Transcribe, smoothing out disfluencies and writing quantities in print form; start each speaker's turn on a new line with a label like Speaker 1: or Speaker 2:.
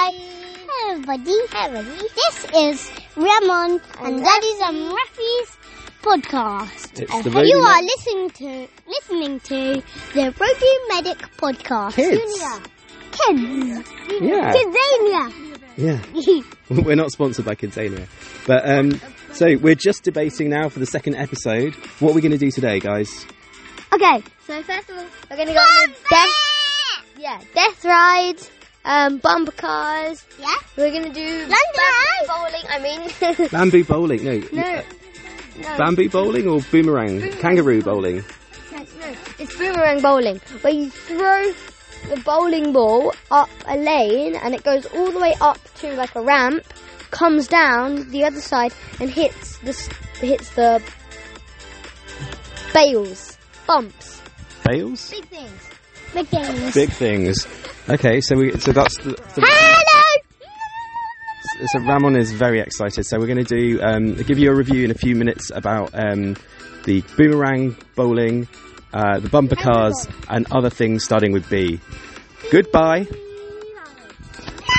Speaker 1: Hello everybody. This is Ramon and Daddy's and Rafi's podcast. You are listening to the Road Medic podcast.
Speaker 2: Kids. Yeah.
Speaker 1: Kidzania.
Speaker 2: Yeah. We're not sponsored by Kidzania. But, so we're just debating now for the second episode. What are we going to do today, guys?
Speaker 3: Okay, so first of all, we're going to go on a death ride, bumper cars.
Speaker 1: Yeah.
Speaker 3: We're going to do bowling,
Speaker 2: Bamboo bowling.
Speaker 3: No.
Speaker 2: Bamboo bowling or boomerang? Kangaroo bowling.
Speaker 3: No, it's boomerang bowling, where you throw the bowling ball up a lane and it goes all the way up to like a ramp, comes down the other side and hits the bumps.
Speaker 2: Bales?
Speaker 1: Big things.
Speaker 2: Big things. Okay, so that's the
Speaker 1: Hello!
Speaker 2: So Ramon is very excited. So we're going to give you a review in a few minutes about the boomerang bowling, the bumper cars, and other things starting with B. Goodbye.